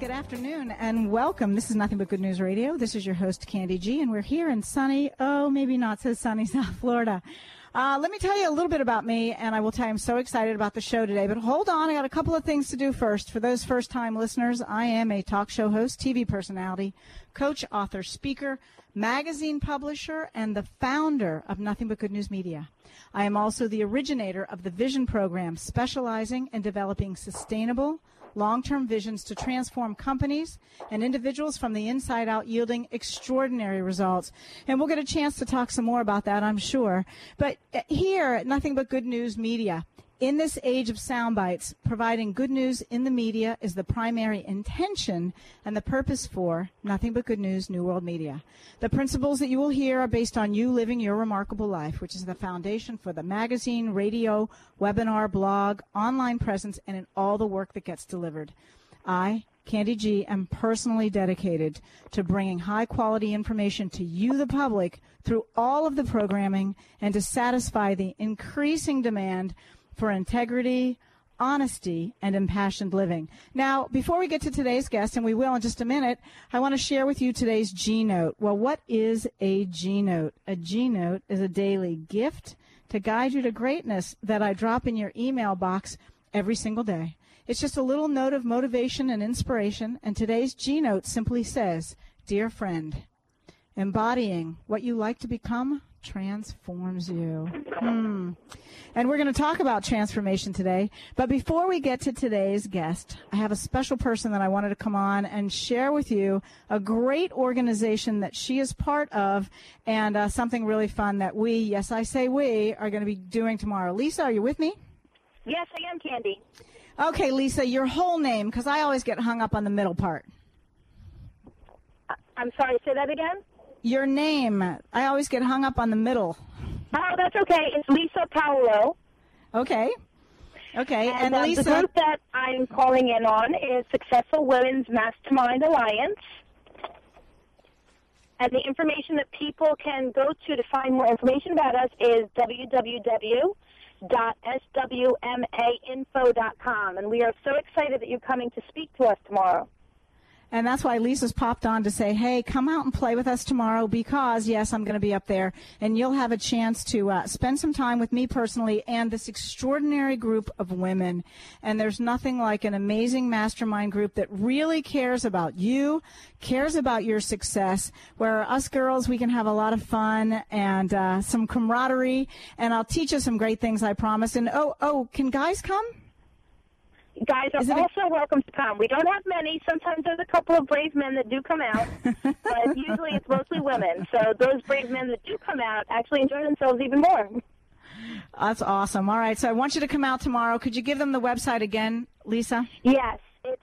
good afternoon, and welcome. This is Nothing But Good News Radio. This is your host, Candy G, and we're here in sunny, maybe not so sunny, South Florida. Let me tell you a little bit about me, and I will tell you I'm so excited about the show today. But hold on, I got a couple of things to do first. For those first-time listeners, I am a talk show host, TV personality, coach, author, speaker, magazine publisher, and the founder of Nothing But Good News Media. I am also the originator of the Vision Program, specializing in developing sustainable, long-term visions to transform companies and individuals from the inside out, yielding extraordinary results. And we'll get a chance to talk some more about that, I'm sure. But here at Nothing But Good News Media, in this age of sound bites, providing good news in the media is the primary intention and the purpose for Nothing But Good News New World Media. The principles that you will hear are based on you living your remarkable life, which is the foundation for the magazine, radio, webinar, blog, online presence, and in all the work that gets delivered. I, Candy G, am personally dedicated to bringing high-quality information to you, the public, through all of the programming and to satisfy the increasing demand for integrity, honesty, and impassioned living. Now, before we get to today's guest, and we will in just a minute, I want to share with you today's G-Note. Well, what is a G-Note? A G-Note is a daily gift to guide you to greatness that I drop in your email box every single day. It's just a little note of motivation and inspiration, and today's G-Note simply says, "Dear friend, embodying what you like to become transforms you." And we're going to talk about transformation today. But before we get to today's guest, I have a special person that I wanted to come on and share with you a great organization that she is part of and something really fun that we, yes, I say we, are going to be doing tomorrow. Lisa, are you with me? Yes, I am, Candy. Okay, Lisa, your whole name, because I always get hung up on the middle part. I'm sorry, say that again? Your name. I always get hung up on the middle. Oh, that's okay. It's Lisa Paolo. Okay. Okay. And Lisa, the group that I'm calling in on is Successful Women's Mastermind Alliance. And the information that people can go to find more information about us is www.swmainfo.com. And we are so excited that you're coming to speak to us tomorrow. And that's why Lisa's popped on to say, hey, come out and play with us tomorrow because, yes, I'm going to be up there. And you'll have a chance to spend some time with me personally and this extraordinary group of women. And there's nothing like an amazing mastermind group that really cares about you, cares about your success, where us girls, we can have a lot of fun and some camaraderie. And I'll teach you some great things, I promise. And, can guys come? Guys are also welcome to come. We don't have many. Sometimes there's a couple of brave men that do come out, but usually it's mostly women. So those brave men that do come out actually enjoy themselves even more. That's awesome. All right, so I want you to come out tomorrow. Could you give them the website again, Lisa? Yes, it's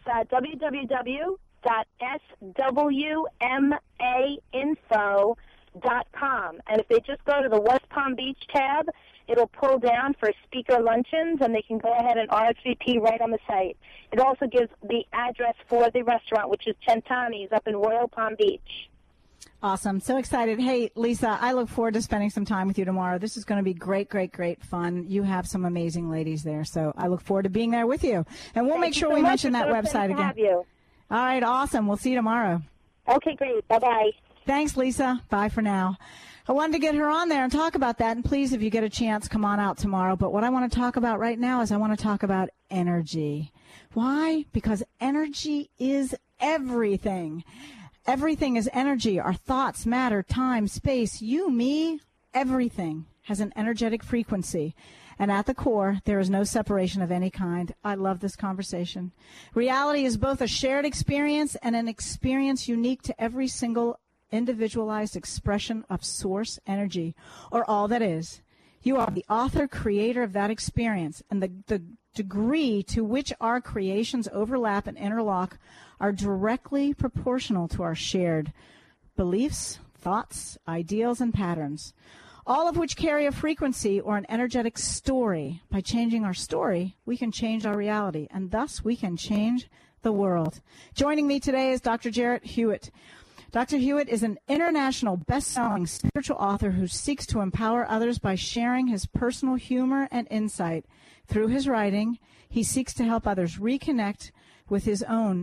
www.swmainfo.com. And if they just go to the West Palm Beach tab, it'll pull down for speaker luncheons, and they can go ahead and RSVP right on the site. It also gives the address for the restaurant, which is Centani's up in Royal Palm Beach. Awesome. So excited. Hey, Lisa, I look forward to spending some time with you tomorrow. This is going to be great, great, great fun. You have some amazing ladies there, so I look forward to being there with you. And we'll make sure we mention that website again. Have you. All right, awesome. We'll see you tomorrow. Okay, great. Bye-bye. Thanks, Lisa. Bye for now. I wanted to get her on there and talk about that, and please, if you get a chance, come on out tomorrow. But what I want to talk about right now is I want to talk about energy. Why? Because energy is everything. Everything is energy. Our thoughts, matter, time, space, you, me, everything has an energetic frequency. And at the core, there is no separation of any kind. I love this conversation. Reality is both a shared experience and an experience unique to every single individualized expression of source energy, or all that is. You are the author, creator of that experience, and the degree to which our creations overlap and interlock are directly proportional to our shared beliefs, thoughts, ideals, and patterns, all of which carry a frequency or an energetic story. By changing our story, we can change our reality, and thus we can change the world. Joining me today is Dr. Jarrett Hewitt. Dr. Hewitt is an international best-selling spiritual author who seeks to empower others by sharing his personal humor and insight. Through his writing, he seeks to help others reconnect with his own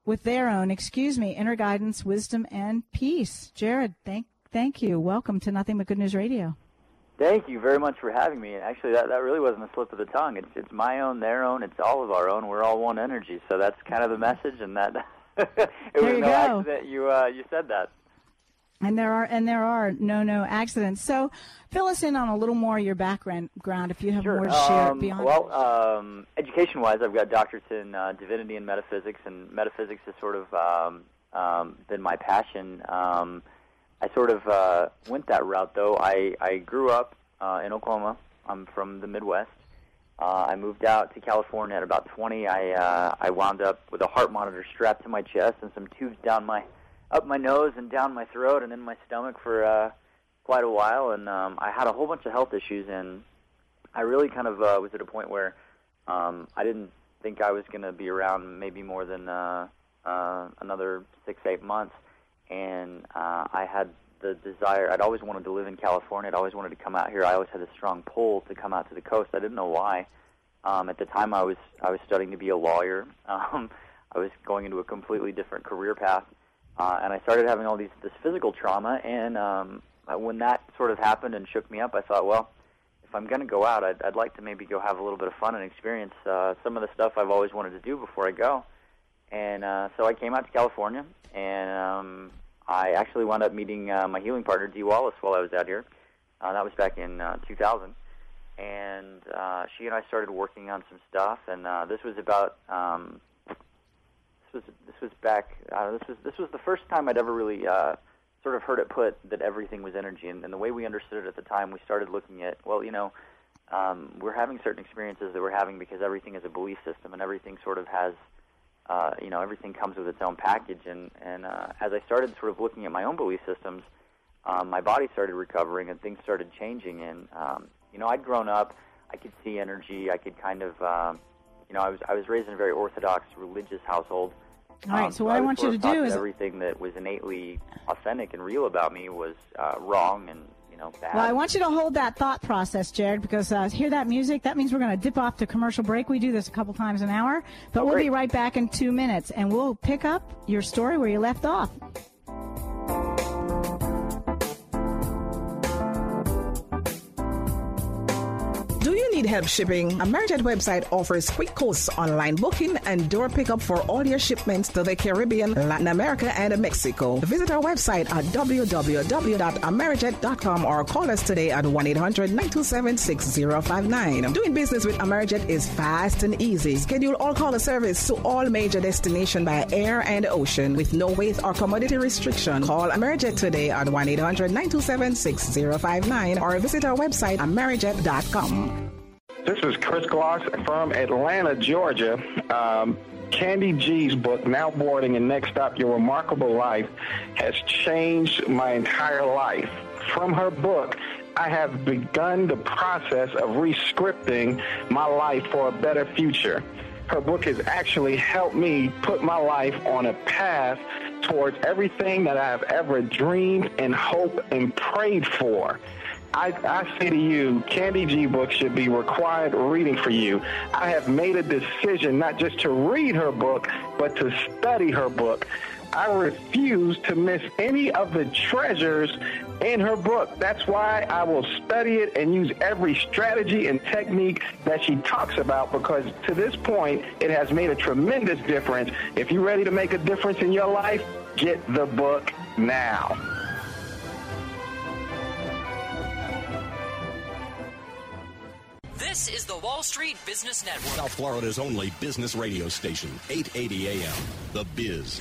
with their own, inner guidance, wisdom, and peace. Jared, thank you. Welcome to Nothing But Good News Radio. Thank you very much for having me. Actually, that really wasn't a slip of the tongue. It's my own, their own, it's all of our own. We're all one energy. So that's kind of the message, and that it was no accident you said that. And there are no accidents. So fill us in on a little more of your background if you have Sure. more to share beyond. Well, education-wise, I've got doctorates in divinity and metaphysics, and metaphysics has sort of been my passion. I sort of went that route, though. I grew up in Oklahoma. I'm from the Midwest. I moved out to California at about 20. I wound up with a heart monitor strapped to my chest and some tubes up my nose and down my throat and in my stomach for quite a while. And I had a whole bunch of health issues, and I really kind of was at a point where I didn't think I was going to be around maybe more than another 6-8 months. And I had the desire. I'd always wanted to live in California. I'd always wanted to come out here. I always had a strong pull to come out to the coast. I didn't know why. At the time, I was studying to be a lawyer. I was going into a completely different career path, and I started having all this physical trauma. And when that sort of happened and shook me up, I thought, well, if I'm going to go out, I'd like to maybe go have a little bit of fun and experience some of the stuff I've always wanted to do before I go. And so I came out to California, and I actually wound up meeting my healing partner, Dee Wallace, while I was out here. That was back in 2000. And she and I started working on some stuff, and this was about this was the first time I'd ever really sort of heard it put that everything was energy. And the way we understood it at the time, we started looking at, well, we're having certain experiences that we're having because everything is a belief system, and everything sort of has everything comes with its own package. And as I started sort of looking at my own belief systems, my body started recovering and things started changing. And, I'd grown up, I could see energy, I could kind of, I was raised in a very orthodox religious household. All right, so what I want you to do is everything that was innately authentic and real about me was wrong and, bad. Well, I want you to hold that thought process, Jared, because hear that music? That means we're going to dip off to commercial break. We do this a couple times an hour, but we'll be right back in 2 minutes, and we'll pick up your story where you left off. Do you need help shipping? Amerijet website offers quick coast online booking and door pickup for all your shipments to the Caribbean, Latin America, and Mexico. Visit our website at www.amerijet.com or call us today at 1-800-927-6059. Doing business with Amerijet is fast and easy. Schedule all caller service to all major destinations by air and ocean with no weight or commodity restriction. Call Amerijet today at 1-800-927-6059 or visit our website amerijet.com. This is Chris Gloss from Atlanta, Georgia. Candy G's book, Now Boarding and Next Stop, Your Remarkable Life, has changed my entire life. From her book, I have begun the process of re-scripting my life for a better future. Her book has actually helped me put my life on a path towards everything that I have ever dreamed and hoped and prayed for. I say to you, Candy G book should be required reading for you. I have made a decision not just to read her book, but to study her book. I refuse to miss any of the treasures in her book. That's why I will study it and use every strategy and technique that she talks about, because to this point, it has made a tremendous difference. If you're ready to make a difference in your life, get the book now. This is the Wall Street Business Network, South Florida's only business radio station, 880 AM, The Biz.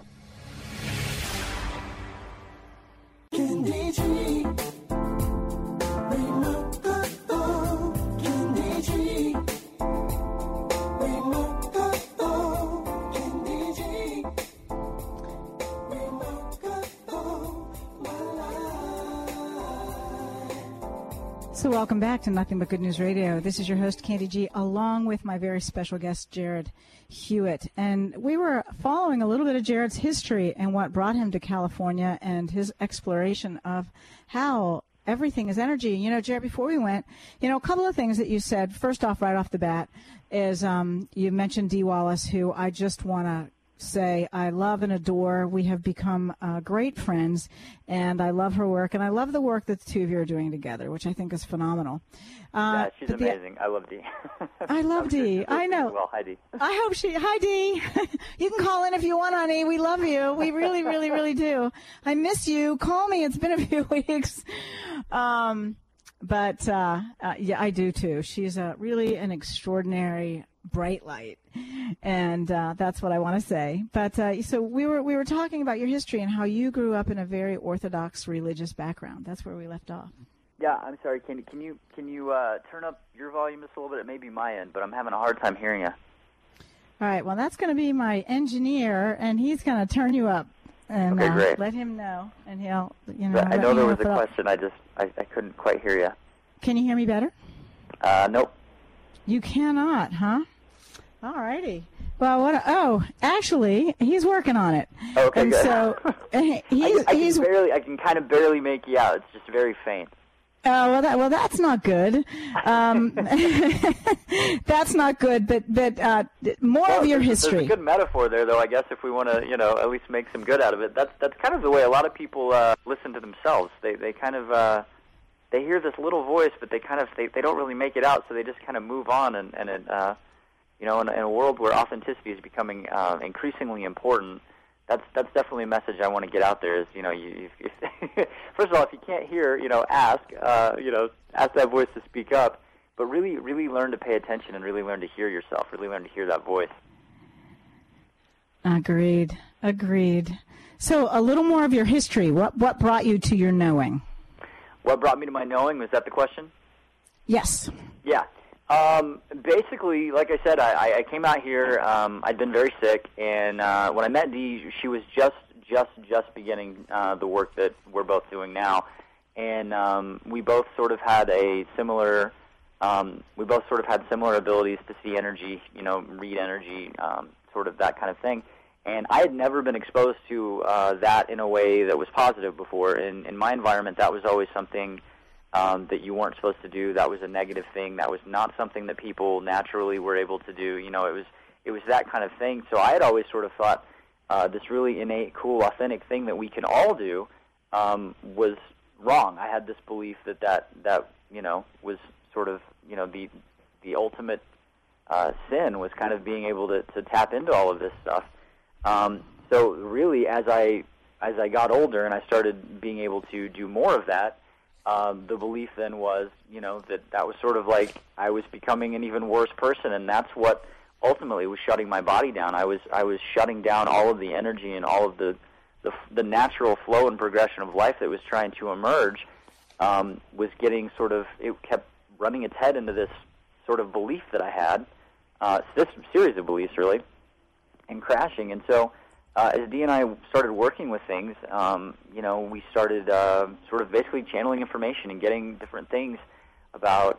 So welcome back to Nothing But Good News Radio. This is your host, Candy G, along with my very special guest, Jared Hewitt. And we were following a little bit of Jared's history and what brought him to California and his exploration of how everything is energy. Jared, before we went, a couple of things that you said. First off, right off the bat, is you mentioned Dee Wallace, who I just want to say I love and adore. We have become great friends, and I love her work, and I love the work that the two of you are doing together, which I think is phenomenal. Yeah, she's amazing. I love Dee. I love Dee. I know. Well, hi, Dee. I hope hi, Dee. You can call in if you want, honey. We love you. We really, really, really do. I miss you. Call me. It's been a few weeks. But yeah, I do too. She's really an extraordinary bright light, and that's what I want to say. But so we were talking about your history and how you grew up in a very orthodox religious background. That's where we left off. Yeah, I'm sorry. Can you turn up your volume just a little bit? It may be my end, but I'm having a hard time hearing you. All right. Well, that's going to be my engineer, and he's going to turn you up. And okay, great. Let him know, and he'll, I know there was a question. I couldn't quite hear you. Can you hear me better? Nope. You cannot, huh? All righty. Well, actually, he's working on it. Okay, and good. So I can kind of barely make you out. It's just very faint. Oh, well, that's not good. That's not good. But more of your history. There's a good metaphor there, though. I guess if we want to, at least make some good out of it. That's kind of the way a lot of people listen to themselves. They kind of they hear this little voice, but they don't really make it out, so they just kind of move on. And it, in a world where authenticity is becoming increasingly important. That's definitely a message I want to get out there. Is first of all, if you can't hear, ask that voice to speak up, but really learn to pay attention and really learn to hear yourself. Really learn to hear that voice. Agreed. So a little more of your history. What brought you to your knowing? What brought me to my knowing? Was that the question? Yes. Yeah. Basically, like I said, I came out here. I'd been very sick, and when I met Dee, she was just beginning the work that we're both doing now, and we both sort of had similar abilities to see energy, read energy, sort of that kind of thing. And I had never been exposed to that in a way that was positive before. In my environment, that was always something that you weren't supposed to do. That was a negative thing. That was not something that people naturally were able to do. It was that kind of thing. So I had always sort of thought this really innate, cool, authentic thing that we can all do was wrong. I had this belief that was sort of the ultimate sin was kind of being able to tap into all of this stuff. So really, as I got older and I started being able to do more of that. The belief then was, that was sort of like I was becoming an even worse person, and that's what ultimately was shutting my body down. I was shutting down all of the energy and all of the natural flow and progression of life that was trying to emerge. Was getting it kept running its head into this sort of belief that I had, this series of beliefs really, and crashing. And so as Dee and I started working with things, we started sort of basically channeling information and getting different things about,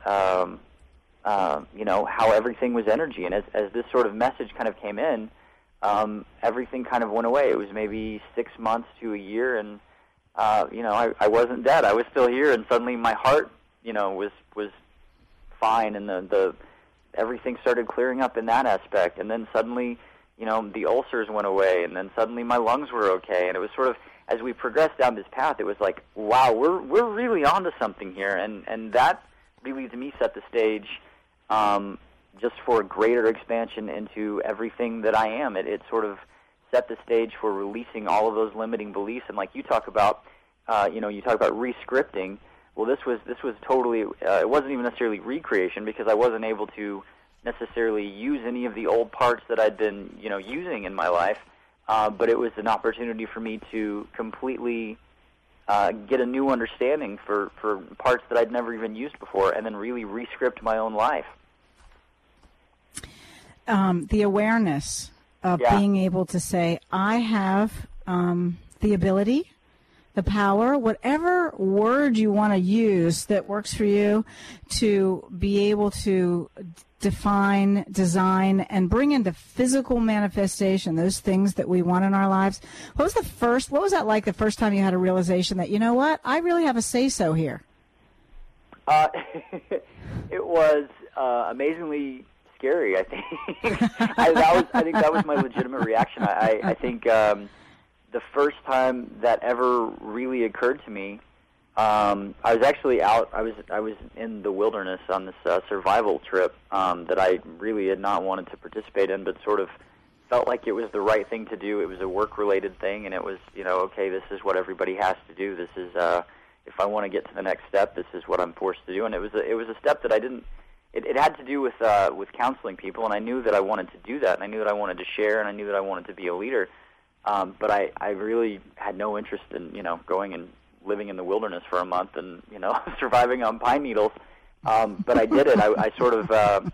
how everything was energy. And as this sort of message kind of came in, everything kind of went away. It was maybe 6 months to a year, and, I wasn't dead. I was still here, and suddenly my heart, was fine, and the everything started clearing up in that aspect. And then suddenly, the ulcers went away, and then suddenly my lungs were okay. And it was sort of, as we progressed down this path, it was like, wow, we're really onto something here. And that really, to me, set the stage just for a greater expansion into everything that I am. It sort of set the stage for releasing all of those limiting beliefs. And like you talk about, you talk about re-scripting. Well, this was totally, it wasn't even necessarily recreation, because I wasn't able to necessarily use any of the old parts that I'd been, using in my life, but it was an opportunity for me to completely get a new understanding for parts that I'd never even used before, and then really re-script my own life. The awareness of being able to say, I have the ability, the power, whatever word you want to use that works for you, to be able to define, design, and bring into physical manifestation those things that we want in our lives. What was that like the first time you had a realization that, I really have a say-so here? It was amazingly scary. I think I think that was my legitimate reaction. I think the first time that ever really occurred to me, I was actually out. I was in the wilderness on this survival trip that I really had not wanted to participate in, but sort of felt like it was the right thing to do. It was a work-related thing, and it was, okay, this is what everybody has to do. This is if I want to get to the next step, this is what I'm forced to do. And it was a step that I didn't. It had to do with counseling people, and I knew that I wanted to do that, and I knew that I wanted to share, and I knew that I wanted to be a leader. But I really had no interest in going and living in the wilderness for a month and surviving on pine needles. But I did it. I sort of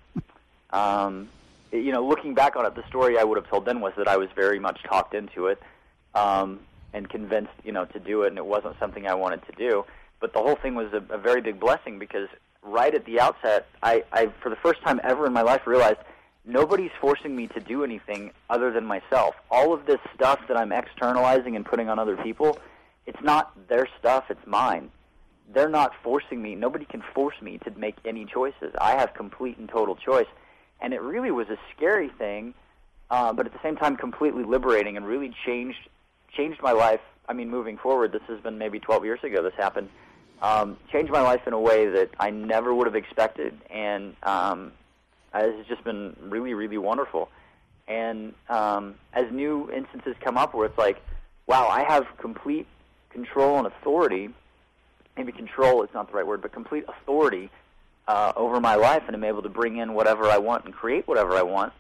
looking back on it, the story I would have told then was that I was very much talked into it and convinced to do it, and it wasn't something I wanted to do. But the whole thing was a very big blessing, because right at the outset, I for the first time ever in my life realized nobody's forcing me to do anything other than myself. All of this stuff that I'm externalizing and putting on other people, it's not their stuff, it's mine. They're not forcing me. Nobody can force me to make any choices. I have complete and total choice. And it really was a scary thing, but at the same time completely liberating, and really changed my life. I mean, moving forward, this has been maybe 12 years ago this happened. Changed my life in a way that I never would have expected, and it's just been really, really wonderful. And as new instances come up where it's like, wow, I have complete control and authority, maybe control is not the right word, but complete authority over my life, and I'm able to bring in whatever I want and create whatever I want.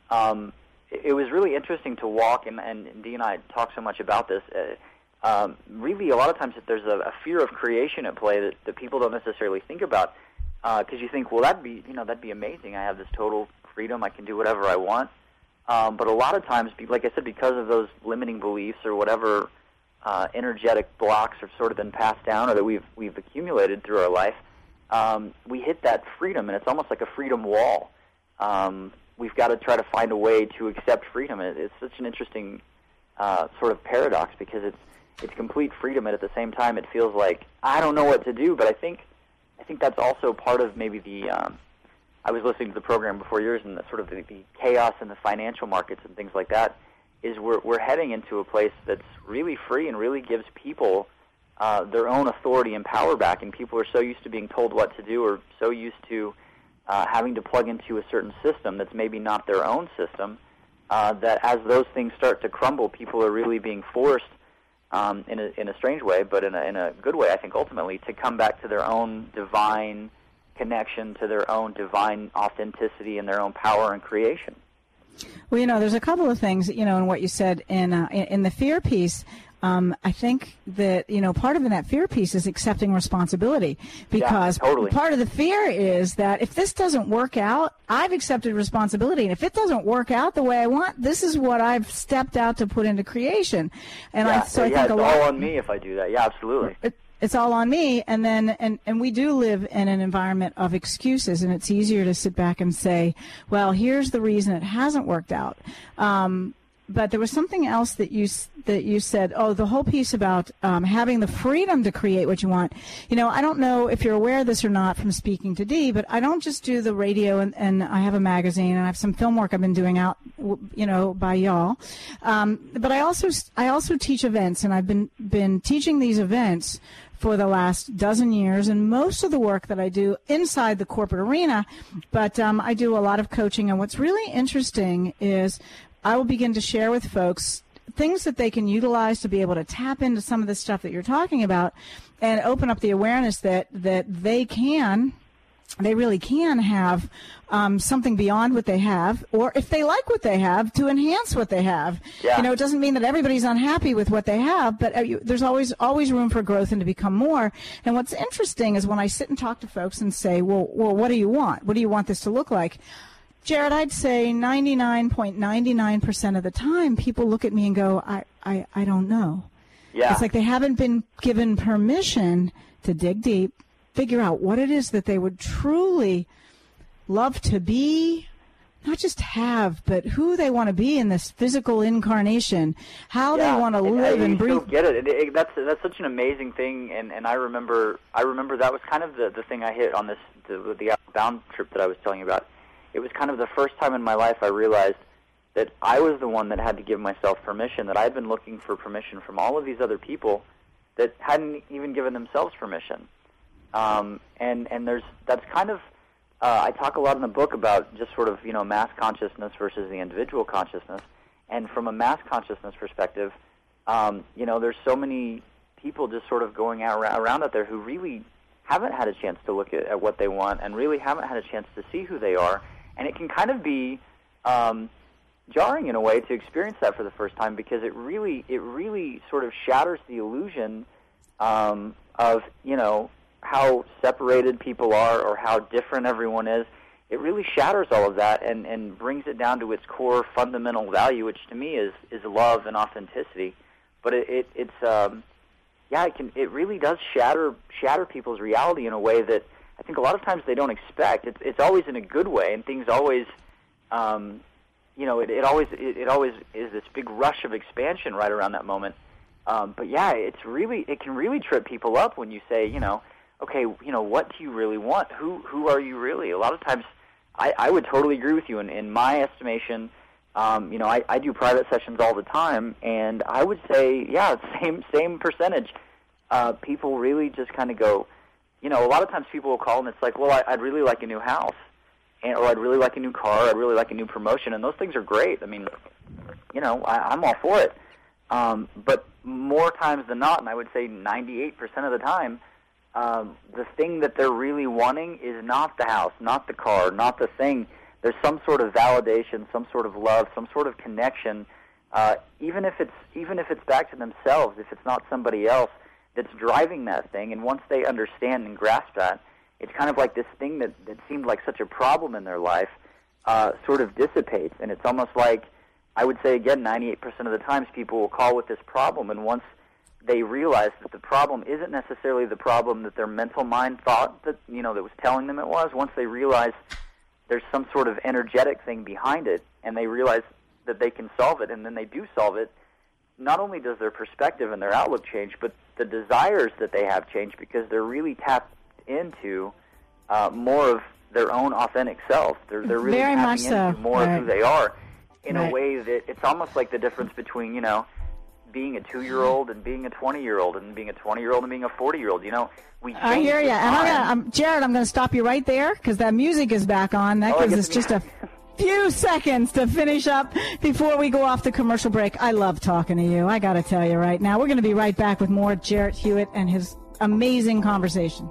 It was really interesting to walk, and Dee and I talk so much about this. Really, a lot of times there's a fear of creation at play that people don't necessarily think about, because you think, well, that'd be amazing. I have this total freedom. I can do whatever I want. But a lot of times, like I said, because of those limiting beliefs or whatever energetic blocks have sort of been passed down or that we've accumulated through our life, we hit that freedom, and it's almost like a freedom wall. We've got to try to find a way to accept freedom. It's such an interesting sort of paradox, because it's complete freedom, and at the same time it feels like I don't know what to do. But I think that's also part of maybe the I was listening to the program before yours, and sort of the chaos in the financial markets and things like that is we're heading into a place that's really free and really gives people their own authority and power back. And people are so used to being told what to do, or so used to having to plug into a certain system that's maybe not their own system, that as those things start to crumble, people are really being forced in a strange way, but in a good way, I think, ultimately, to come back to their own divine connection, to their own divine authenticity and their own power and creation. Well, there's a couple of things, in what you said in the fear piece. I think that, part of that fear piece is accepting responsibility, because totally. Part of the fear is that if this doesn't work out, I've accepted responsibility. And if it doesn't work out the way I want, this is what I've stepped out to put into creation. And I think it's all on me if I do that. Yeah, absolutely. It's all on me. And then, and we do live in an environment of excuses, and it's easier to sit back and say, well, here's the reason it hasn't worked out. But there was something else that you said. Oh, the whole piece about having the freedom to create what you want. I don't know if you're aware of this or not from speaking to Dee, but I don't just do the radio, and I have a magazine, and I have some film work I've been doing out, by y'all. But I also teach events, and I've been teaching these events for the last dozen years, and most of the work that I do inside the corporate arena, but I do a lot of coaching. And what's really interesting is I will begin to share with folks things that they can utilize to be able to tap into some of the stuff that you're talking about, and open up the awareness that they really can have something beyond what they have, or if they like what they have, to enhance what they have. Yeah. It doesn't mean that everybody's unhappy with what they have, but there's always room for growth and to become more. And what's interesting is when I sit and talk to folks and say, well, what do you want? What do you want this to look like? Jared, I'd say 99.99% of the time, people look at me and go, I don't know. Yeah. It's like they haven't been given permission to dig deep, figure out what it is that they would truly love to be, not just have, but who they want to be in this physical incarnation, how they want to live and breathe. Get it. That's such an amazing thing, and I remember that was kind of the thing I hit on the Outbound trip that I was telling you about. it was kind of the first time in my life I realized that I was the one that had to give myself permission, that I'd been looking for permission from all of these other people that hadn't even given themselves permission. And that's kind of, I talk a lot in the book about just sort of, mass consciousness versus the individual consciousness. And from a mass consciousness perspective, there's so many people just sort of going around out there who really haven't had a chance to look at what they want and really haven't had a chance to see who they are. And it can kind of be jarring in a way to experience that for the first time, because it really sort of shatters the illusion of, how separated people are or how different everyone is. It really shatters all of that and brings it down to its core fundamental value, which to me is love and authenticity. But it really does shatter people's reality in a way that I think a lot of times they don't expect. It's always in a good way, and things always, it always is this big rush of expansion right around that moment. But yeah, it can really trip people up when you say, okay, what do you really want? Who are you really? A lot of times, I would totally agree with you. In my estimation, I do private sessions all the time, and I would say, yeah, same percentage. People really just kind of go, a lot of times people will call and it's like, well, I'd really like a new house, or I'd really like a new car, I'd really like a new promotion, and those things are great. I mean, I'm all for it. But more times than not, and I would say 98% of the time, the thing that they're really wanting is not the house, not the car, not the thing. There's some sort of validation, some sort of love, some sort of connection, even if it's back to themselves, if it's not somebody else that's driving that thing. And once they understand and grasp that, it's kind of like this thing that seemed like such a problem in their life sort of dissipates. And it's almost like, I would say again, 98% of the times people will call with this problem, and once they realize that the problem isn't necessarily the problem that their mental mind thought that that was telling them it was, once they realize there's some sort of energetic thing behind it, and they realize that they can solve it, and then they do solve it, not only does their perspective and their outlook change, but the desires that they have change, because they're really tapped into more of their own authentic self. They're really very tapping into more right. of who they are in right. a way that it's almost like the difference between, being a 2-year-old and being a 20-year-old, and being a 20-year-old and being a 40-year-old. I hear you. And Jared, I'm going to stop you right there because that music is back on. That gives us just a few seconds to finish up before we go off the commercial break. I love talking to you. I got to tell you right now. We're going to be right back with more Jarrett Hewitt and his amazing conversation.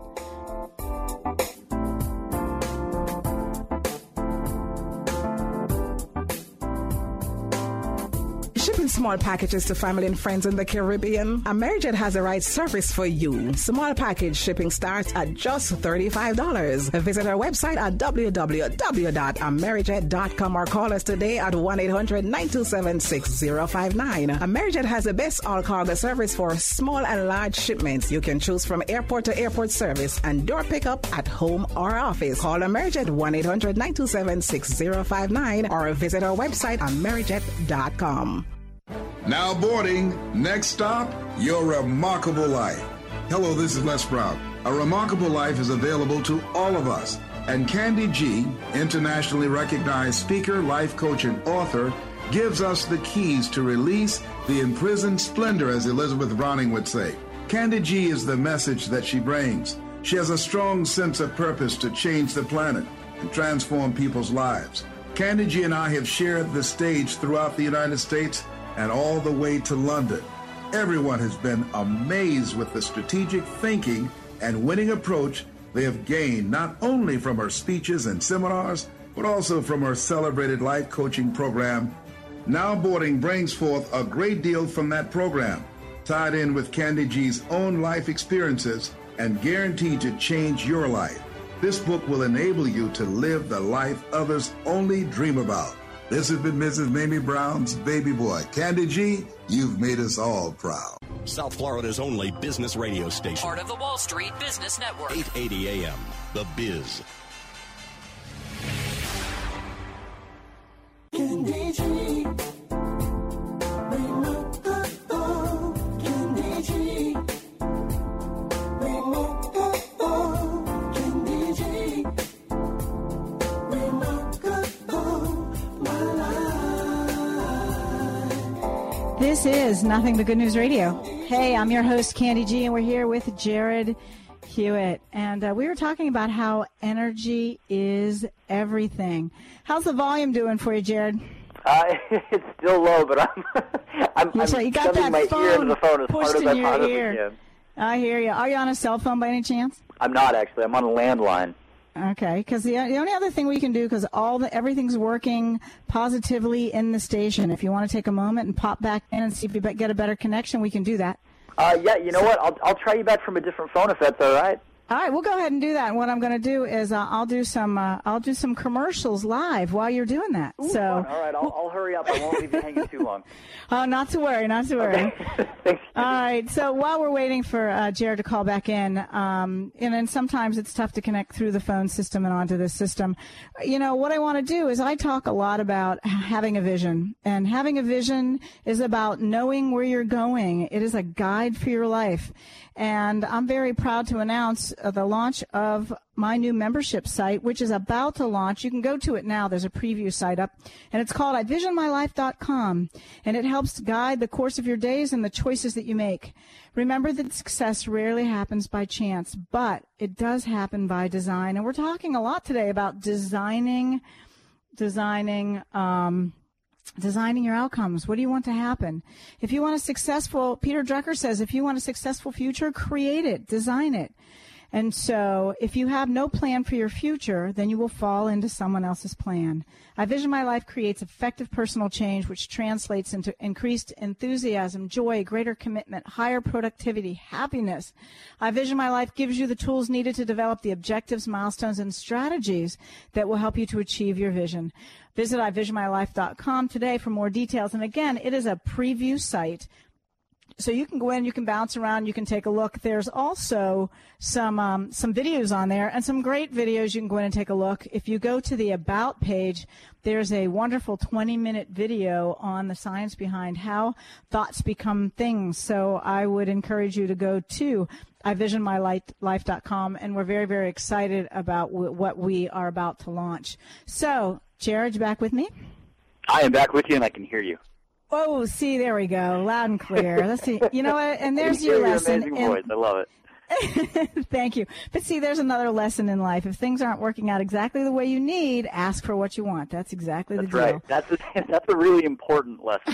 Shipping small packages to family and friends in the Caribbean? Amerijet has the right service for you. Small package shipping starts at just $35. Visit our website at www.amerijet.com or call us today at 1-800-927-6059. Amerijet has the best all-cargo service for small and large shipments. You can choose from airport to airport service and door pickup at home or office. Call Amerijet 1-800-927-6059 or visit our website amerijet.com. Now boarding. Next stop, Your Remarkable Life. Hello, this is Les Brown. A Remarkable Life is available to all of us. And Candy G, internationally recognized speaker, life coach, and author, gives us the keys to release the imprisoned splendor, as Elizabeth Browning would say. Candy G is the message that she brings. She has a strong sense of purpose to change the planet and transform people's lives. Candy G and I have shared the stage throughout the United States and all the way to London. Everyone has been amazed with the strategic thinking and winning approach they have gained, not only from her speeches and seminars, but also from her celebrated life coaching program. Now Boarding brings forth a great deal from that program, tied in with Candy G's own life experiences and guaranteed to change your life. This book will enable you to live the life others only dream about. This has been Mrs. Mamie Brown's baby boy. Candy G, you've made us all proud. South Florida's only business radio station. Part of the Wall Street Business Network. 880 AM, The Biz. Candy G. Candy G. Candy G. This is Nothing But Good News Radio. Hey, I'm your host, Candy G, and we're here with Jared Hewitt. And we were talking about how energy is everything. How's the volume doing for you, Jared? It's still low, but I'm you got that my phone ear into the phone as pushed hard as in I your possibly ear. can. I hear you. Are you on a cell phone by any chance? I'm not, actually. I'm on a landline. Okay, because the only other thing we can do, because everything's working positively in the station. If you want to take a moment and pop back in and see if you get a better connection, we can do that. Yeah, you know what? I'll try you back from a different phone if that's all right. All right, we'll go ahead and do that. And what I'm going to do is I'll do some commercials live while you're doing that. Ooh, so fun. All right, I'll hurry up. I won't leave you hanging too long. Oh, not to worry, not to worry. Okay. Thanks. All right, so while we're waiting for Jared to call back in, and then sometimes it's tough to connect through the phone system and onto this system. You know, what I want to do is I talk a lot about having a vision, and having a vision is about knowing where you're going. It is a guide for your life. And I'm very proud to announce the launch of my new membership site, which is about to launch. You can go to it now. There's a preview site up, and it's called ivisionmylife.com, and it helps guide the course of your days and the choices that you make. Remember that success rarely happens by chance, but it does happen by design. And we're talking a lot today about designing your outcomes. What do you want to happen? If you want a successful, Peter Drucker says, if you want a successful future, create it, design it. And so if you have no plan for your future, then you will fall into someone else's plan. I Vision My Life creates effective personal change, which translates into increased enthusiasm, joy, greater commitment, higher productivity, happiness. I Vision My Life gives you the tools needed to develop the objectives, milestones, and strategies that will help you to achieve your vision. Visit ivisionmylife.com today for more details. And again, it is a preview site. So you can go in, you can bounce around, you can take a look. There's also some videos on there and some great videos. You can go in and take a look. If you go to the About page, there's a wonderful 20-minute video on the science behind how thoughts become things. So I would encourage you to go to ivisionmylife.com, and we're very, very excited about what we are about to launch. So, Jared, you back with me? I am back with you, and I can hear you. Oh, see, there we go. Loud and clear. Let's see. You know what? And there's your lesson. Your amazing voice. I love it. Thank you. But see, there's another lesson in life. If things aren't working out exactly the way you need, ask for what you want. That's exactly the deal. That's right. That's a really important lesson.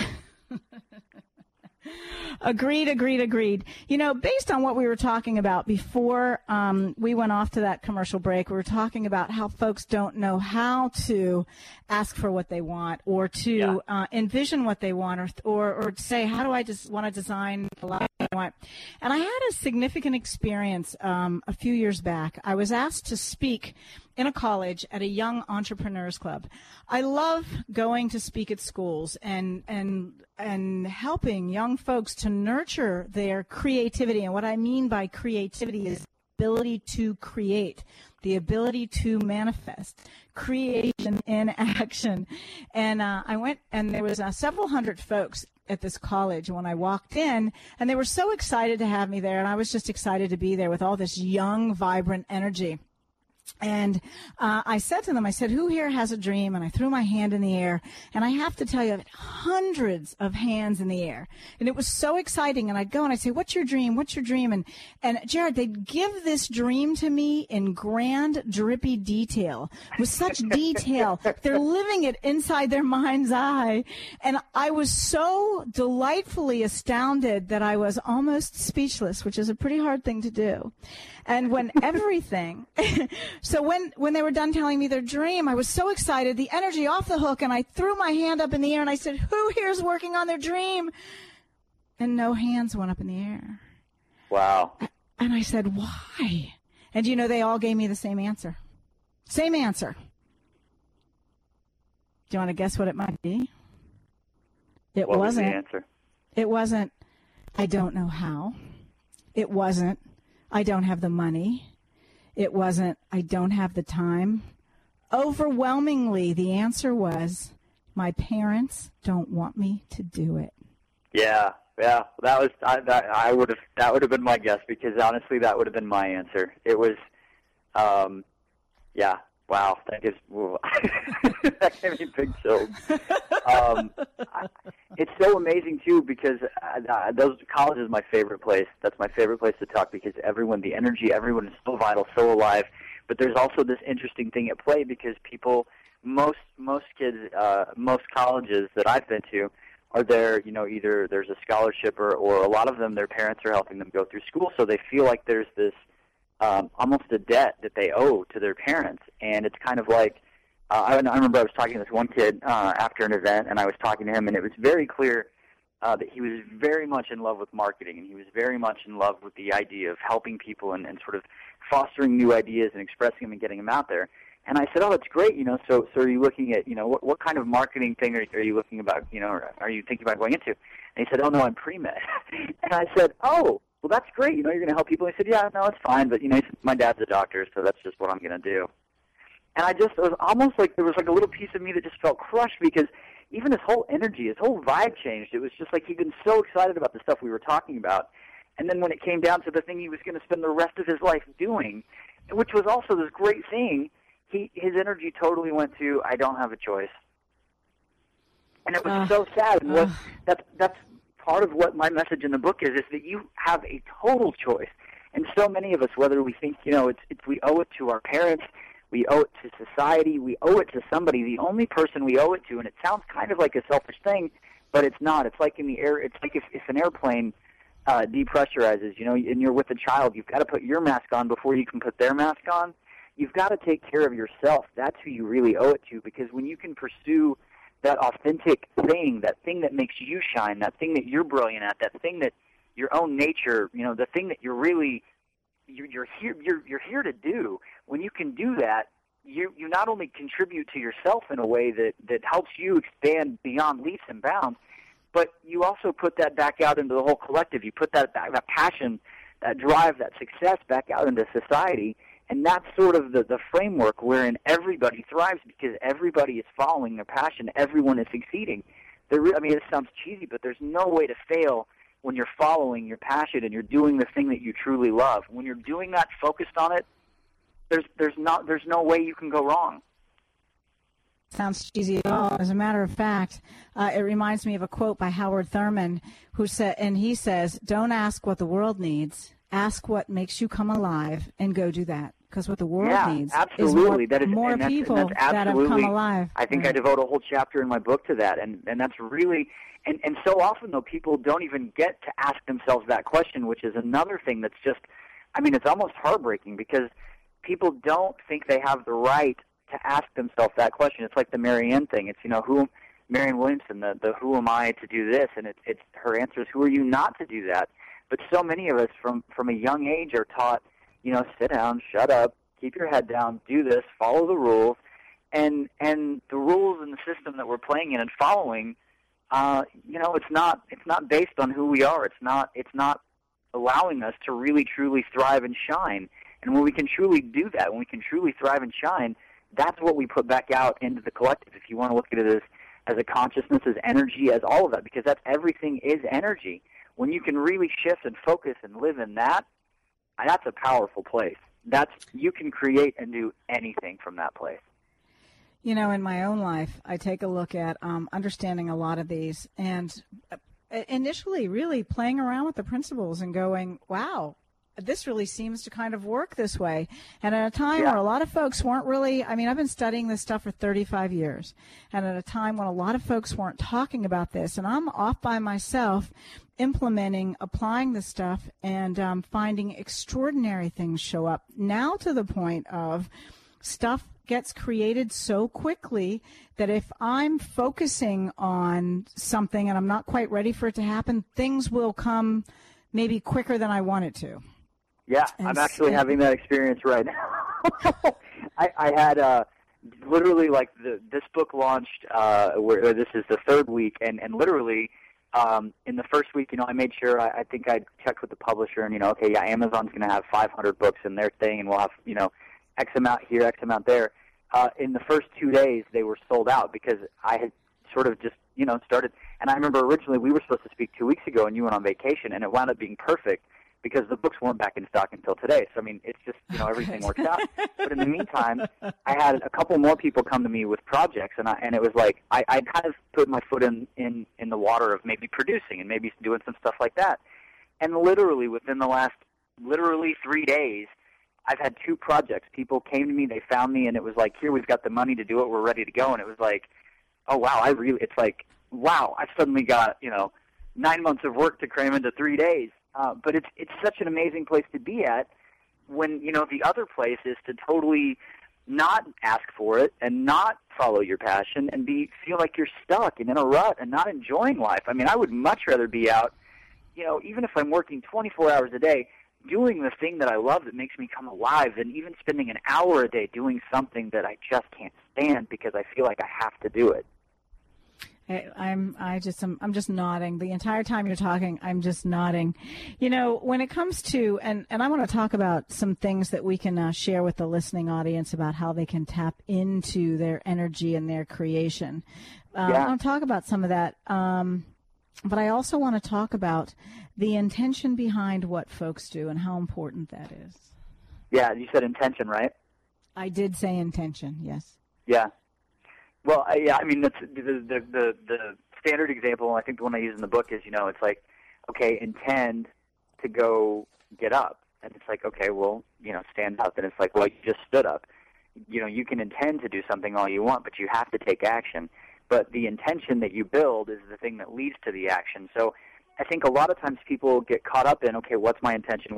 Agreed. You know, based on what we were talking about before we went off to that commercial break, we were talking about how folks don't know how to ask for what they want or to envision what they want or say, how do I just want to design the life I want? And I had a significant experience a few years back. I was asked to speak in a college at a young entrepreneurs club. I love going to speak at schools and helping young folks to nurture their creativity. And what I mean by creativity is the ability to create, the ability to manifest, creation in action. And I went, and there was several hundred folks at this college when I walked in, and they were so excited to have me there, and I was just excited to be there with all this young, vibrant energy. And I said to them, I said, who here has a dream? And I threw my hand in the air. And I have to tell you, hundreds of hands in the air. And it was so exciting. And I'd go and I'd say, what's your dream? What's your dream? And Jared, they'd give this dream to me in grand, drippy detail, with such detail. They're living it inside their mind's eye. And I was so delightfully astounded that I was almost speechless, which is a pretty hard thing to do. And when everything, so when they were done telling me their dream, I was so excited, the energy off the hook, and I threw my hand up in the air and I said, who here is working on their dream? And no hands went up in the air. Wow. And I said, why? And you know, they all gave me the same answer. Same answer. Do you want to guess what it might be? It what wasn't. Was the answer? It wasn't, I don't know how. It wasn't, I don't have the money. It wasn't, I don't have the time. Overwhelmingly, the answer was, my parents don't want me to do it. Yeah. That would have been my guess, because honestly, that would have been my answer. It was, wow, that gave me big chills. It's so amazing too because those college is my favorite place. That's my favorite place to talk because the energy, everyone is so vital, so alive. But there's also this interesting thing at play because people, most kids, most colleges that I've been to are there, either there's a scholarship or a lot of them, their parents are helping them go through school, so they feel like there's this almost a debt that they owe to their parents. And it's kind of like, I remember I was talking to this one kid after an event, and I was talking to him, and it was very clear that he was very much in love with marketing, and he was very much in love with the idea of helping people and sort of fostering new ideas and expressing them and getting them out there. And I said, oh, that's great, so are you looking at, what kind of marketing thing are you looking about, or are you thinking about going into? And he said, oh, no, I'm pre-med. And I said, oh, well, that's great, you're going to help people. And he said, yeah, no, it's fine, but, my dad's a doctor, so that's just what I'm going to do. And it was almost like there was like a little piece of me that just felt crushed because even his whole energy, his whole vibe changed. It was just like he'd been so excited about the stuff we were talking about. And then when it came down to the thing he was going to spend the rest of his life doing, which was also this great thing, his energy totally went to, I don't have a choice. And it was so sad. And that's part of what my message in the book is that you have a total choice. And so many of us, whether we think, we owe it to our parents, we owe it to society, we owe it to somebody, the only person we owe it to, and it sounds kind of like a selfish thing, but it's not. It's like in the air. It's like if an airplane depressurizes, and you're with a child, you've got to put your mask on before you can put their mask on. You've got to take care of yourself. That's who you really owe it to, because when you can pursue that authentic thing, that thing that makes you shine, that thing that you're brilliant at, that thing that your own nature, the thing that you're really you're here to do. When you can do that, you not only contribute to yourself in a way that helps you expand beyond leaps and bounds, but you also put that back out into the whole collective. You put that passion, that drive, that success back out into society. And that's sort of the framework wherein everybody thrives because everybody is following their passion. Everyone is succeeding. It sounds cheesy, but there's no way to fail when you're following your passion and you're doing the thing that you truly love. When you're doing that, focused on it, there's no way you can go wrong. Sounds cheesy at all. As a matter of fact, it reminds me of a quote by Howard Thurman, he says, "Don't ask what the world needs. Ask what makes you come alive, and go do that." Because what the world needs absolutely. is more people that have come alive. I think I devote a whole chapter in my book to that, and that's really and so often though people don't even get to ask themselves that question, which is another thing that's just, it's almost heartbreaking because people don't think they have the right to ask themselves that question. It's like the Marianne thing. It's Marianne Williamson, the who am I to do this, and it's her answer is who are you not to do that. But so many of us from a young age are taught, sit down, shut up, keep your head down, do this, follow the rules, and the rules and the system that we're playing in and following, it's not based on who we are. It's not allowing us to really truly thrive and shine. And when we can truly do that, when we can truly thrive and shine, that's what we put back out into the collective. If you want to look at it as a consciousness, as energy, as all of that, because everything is energy. When you can really shift and focus and live in that's a powerful place. You can create and do anything from that place. In my own life, I take a look at understanding a lot of these and initially really playing around with the principles and going, wow, this really seems to kind of work this way. And at a time where a lot of folks weren't really, I've been studying this stuff for 35 years. And at a time when a lot of folks weren't talking about this, and I'm off by myself implementing, applying this stuff, and finding extraordinary things show up. Now to the point of stuff gets created so quickly that if I'm focusing on something and I'm not quite ready for it to happen, things will come maybe quicker than I want it to. Yeah, I'm actually having that experience right now. I had literally this book launched where this is the third week, and literally in the first week, I made sure I think I checked with the publisher and Amazon's going to have 500 books in their thing, and we'll have X amount here, X amount there. In the first 2 days, they were sold out because I had sort of just started. And I remember originally we were supposed to speak 2 weeks ago, and you went on vacation, and it wound up being perfect because the books weren't back in stock until today. So, I mean, it's just, everything works out. But in the meantime, I had a couple more people come to me with projects, and it was like I kind of put my foot in the water of maybe producing and maybe doing some stuff like that. And literally within the last 3 days, I've had 2 projects. People came to me, they found me, and it was like, here, we've got the money to do it, we're ready to go. And it was like, oh, wow, I've suddenly got, 9 months of work to cram into 3 days. But it's such an amazing place to be at when, the other place is to totally not ask for it and not follow your passion and feel like you're stuck and in a rut and not enjoying life. I mean, I would much rather be out, even if I'm working 24 hours a day, doing the thing that I love that makes me come alive than even spending an hour a day doing something that I just can't stand because I feel like I have to do it. I'm just nodding the entire time you're talking. I'm just nodding. When it comes to, and I want to talk about some things that we can share with the listening audience about how they can tap into their energy and their creation. I want to talk about some of that. But I also want to talk about the intention behind what folks do and how important that is. Yeah, you said intention, right? I did say intention, yes. Yeah. Well, I mean, that's the standard example, I think the one I use in the book is, it's like, okay, intend to go get up. And it's like, okay, well, stand up. And it's like, well, you just stood up. You can intend to do something all you want, but you have to take action. But the intention that you build is the thing that leads to the action. So I think a lot of times people get caught up in, okay, what's my intention,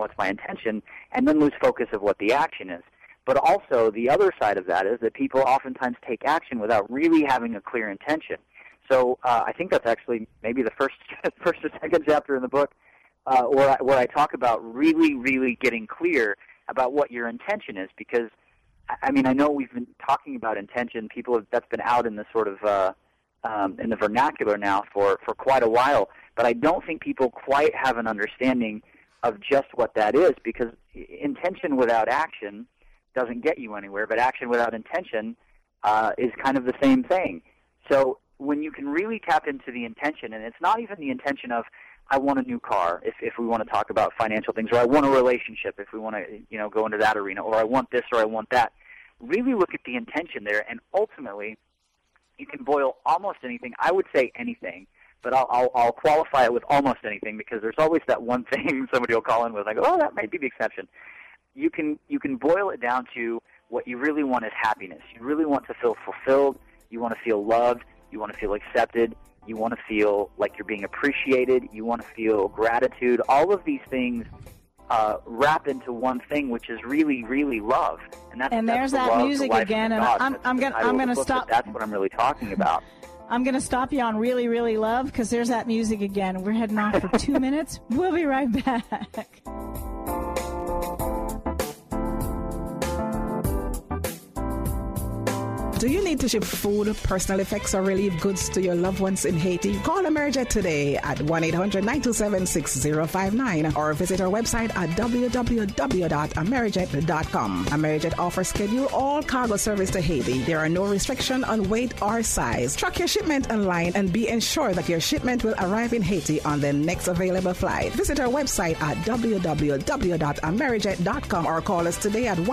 and then lose focus of what the action is. But also the other side of that is that people oftentimes take action without really having a clear intention. So I think that's actually maybe the first or second chapter in the book where I talk about really, really getting clear about what your intention is. Because, I mean, I know we've been talking about intention. That's been out in the sort of in the vernacular now for quite a while. But I don't think people quite have an understanding of just what that is, because intention without action doesn't get you anywhere, but action without intention is kind of the same thing. So when you can really tap into the intention, and it's not even the intention of, I want a new car, if we want to talk about financial things, or I want a relationship, if we want to go into that arena, or I want this or I want that. Really look at the intention there, and ultimately you can boil almost anything. I would say anything, but I'll qualify it with almost anything, because there's always that one thing somebody will call in with, like, oh, that might be the exception. You can boil it down to what you really want is happiness. You really want to feel fulfilled. You want to feel loved. You want to feel accepted. You want to feel like you're being appreciated. You want to feel gratitude. All of these things wrap into one thing, which is really, really love. And there's that music again. And I'm going to stop. That's what I'm really talking about. I'm going to stop you on really, really love, because there's that music again. We're heading off for 2 minutes. We'll be right back. Do you need to ship food, personal effects, or relief goods to your loved ones in Haiti? Call Amerijet today at 1-800-927-6059 or visit our website at www.amerijet.com. Amerijet offers schedule all cargo service to Haiti. There are no restriction on weight or size. Track your shipment online and be ensured that your shipment will arrive in Haiti on the next available flight. Visit our website at www.amerijet.com or call us today at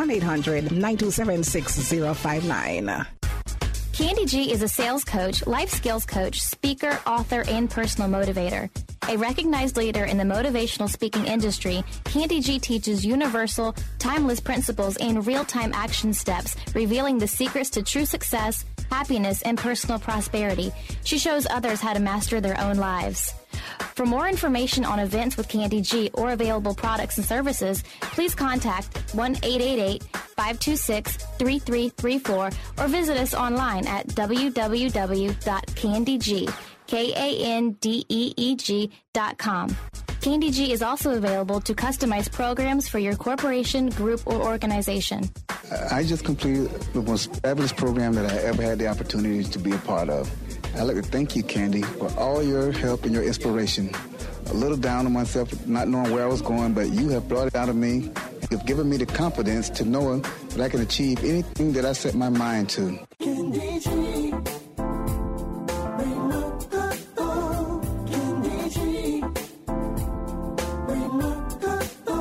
1-800-927-6059. Candy G is a sales coach, life skills coach, speaker, author, and personal motivator. A recognized leader in the motivational speaking industry, Candy G teaches universal, timeless principles and real-time action steps, revealing the secrets to true success, happiness, and personal prosperity. She shows others how to master their own lives. For more information on events with Candy G or available products and services, please contact 1-888-526-3334 or visit us online at www.candyg.com. Candy G is also available to customize programs for your corporation, group, or organization. I just completed the most fabulous program that I ever had the opportunity to be a part of. I'd like to thank you, Candy, for all your help and your inspiration. A little down on myself, not knowing where I was going, but you have brought it out of me. You've given me the confidence to know that I can achieve anything that I set my mind to. Candy G. Bring up the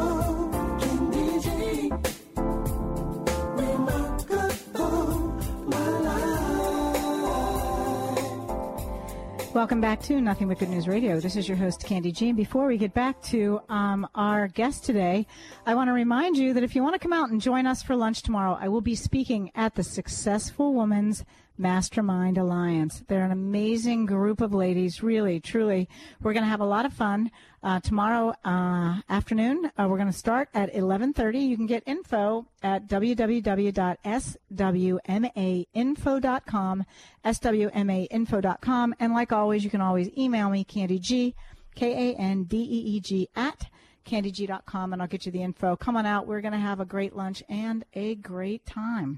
Welcome back to Nothing But Good News Radio. This is your host, Candy G. And before we get back to our guest today, I want to remind you that if you want to come out and join us for lunch tomorrow, I will be speaking at the Successful Women's Mastermind Alliance. They're an amazing group of ladies, really, truly. We're going to have a lot of fun tomorrow afternoon. We're going to start at 11:30. You can get info at www.swmainfo.com, swmainfo.com. And like always, you can always email me, Candy G, KANDEEG, at candyg.com, and I'll get you the info. Come on out. We're going to have a great lunch and a great time.